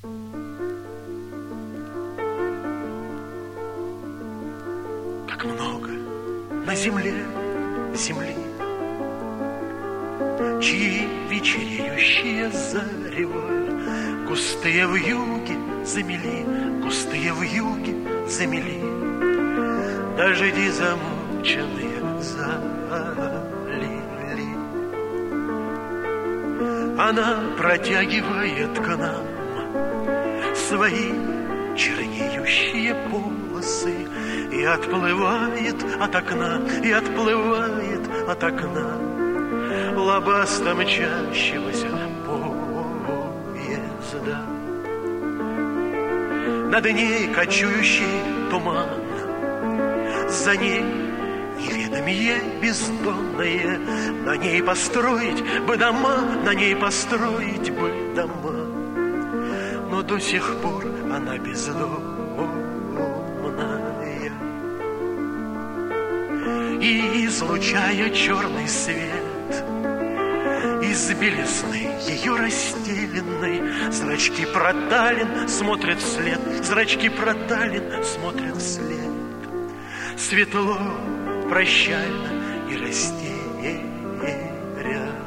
Как много на земле земли, чьи вечереющие зарева густые вьюги замели, густые вьюги замели, дожди замученные залили. Она протягивает к нам свои чернеющие полосы и отплывает от окна, и отплывает от окна лобасто мчащегося поезда. Над ней кочующий туман, за ней неведомие бездонные. На ней построить бы дома, на ней построить бы дома, но до сих пор она бездомная. И излучая черный свет из белизны ее расстеленной, зрачки проталин смотрят вслед, зрачки проталин смотрят вслед. Светло, прощально и растерян.